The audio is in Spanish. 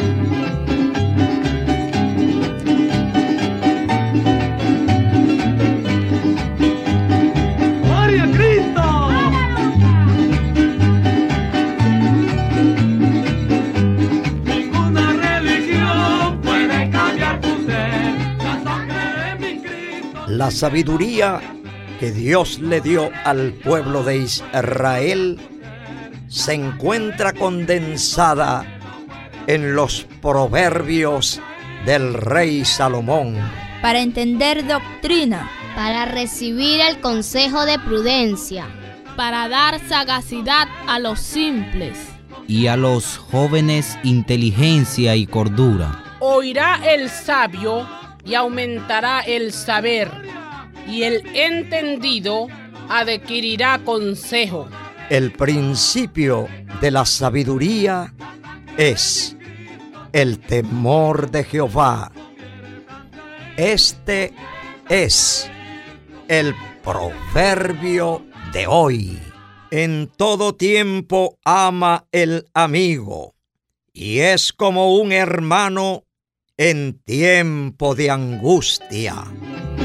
La sabiduría que Dios le dio al pueblo de Israel se encuentra condensada en los proverbios del rey Salomón. Para entender doctrina, para recibir el consejo de prudencia, para dar sagacidad a los simples, y a los jóvenes inteligencia y cordura. Oirá el sabio y aumentará el saber, y el entendido adquirirá consejo. El principio de la sabiduría es el temor de Jehová. Este es el proverbio de hoy. En todo tiempo ama el amigo, y es como un hermano en tiempo de angustia.